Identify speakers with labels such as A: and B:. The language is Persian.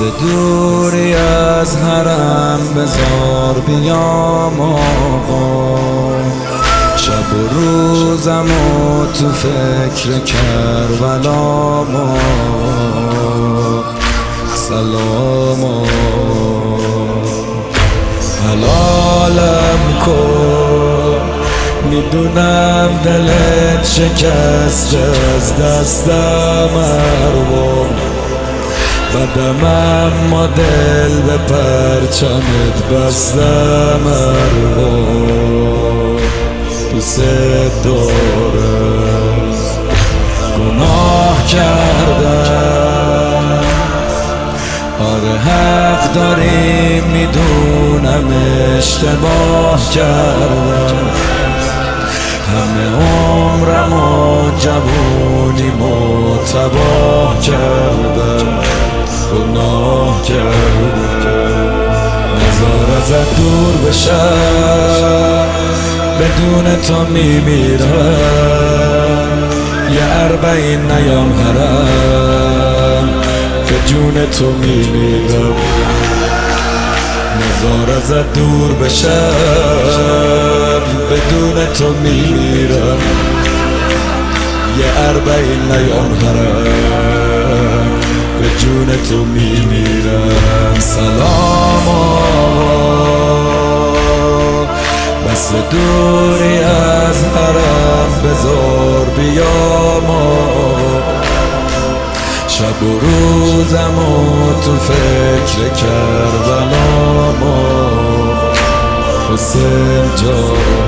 A: دوری از حرم بزار بیام آقا، شب و روزم و تو فکر کربلام آقا. سلام حلالم کن، میدونم دلت شکست از دستم اروا، بدم اما دل به پرچمت بستم اروا. دوست دارم گناه کردم، آره حق داری میدونم اشتباه کردم، همه عمرم و جوونیمو تباه کردم، گناه کردم. نزار ازت دور بشم، بدون تو میمیرم، یه 40 نیام حرم که جون تو میمیرم. نزار ازت دور بشم، بدون تو میمیرم، یه 40 نیام حرم به جون تو میمیرم. سلام بس دوری از حرم بزار بیام، شب و روزم و تو فکر کربلام. حسین جان